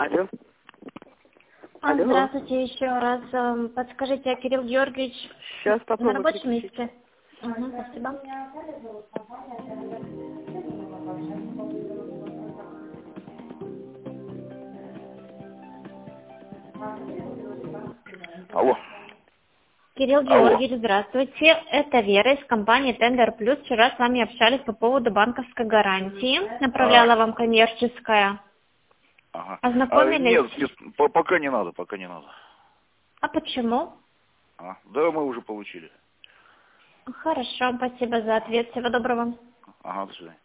Алло. Алло. Здравствуйте еще раз. Подскажите, Кирилл Георгиевич Сейчас на попробую рабочем переключить. месте? Угу, спасибо. Алло. Кирилл Алло. Георгиевич, здравствуйте. Это Вера из компании Тендер Плюс. Вчера с вами общались по поводу банковской гарантии. Направляла вам коммерческая. Ага. Ознакомились? Нет, пока не надо, пока не надо. А почему? Да, мы уже получили. Хорошо, спасибо за ответ. Всего доброго. Ага, до свидания.